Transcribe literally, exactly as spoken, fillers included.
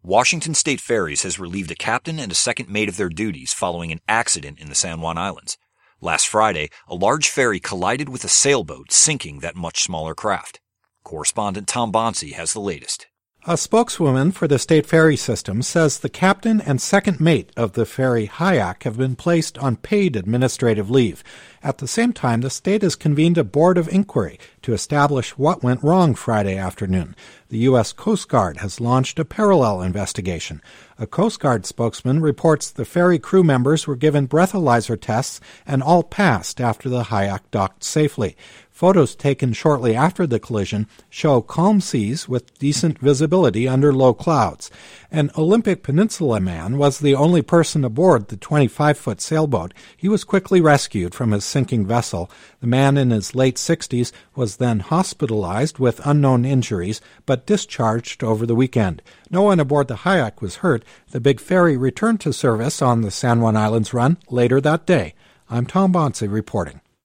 Washington State Ferries has relieved a captain and a second mate of their duties following an accident in the San Juan Islands. Last Friday, a large ferry collided with a sailboat, sinking that much smaller craft. Correspondent Tom Bonsi has the latest. A spokeswoman for the state ferry system says the captain and second mate of the ferry Hayak have been placed on paid administrative leave. At the same time, the state has convened a board of inquiry to establish what went wrong Friday afternoon. The U S Coast Guard has launched a parallel investigation. A Coast Guard spokesman reports the ferry crew members were given breathalyzer tests and all passed after the Hayak docked safely. Photos taken shortly after the collision show calm seas with decent visibility under low clouds. An Olympic Peninsula man was the only person aboard the twenty-five-foot sailboat. He was quickly rescued from his sinking vessel. The man in his late sixties was then hospitalized with unknown injuries, but discharged over the weekend. No one aboard the Hayak was hurt. The big ferry returned to service on the San Juan Islands run later that day. I'm Tom Bonsi reporting.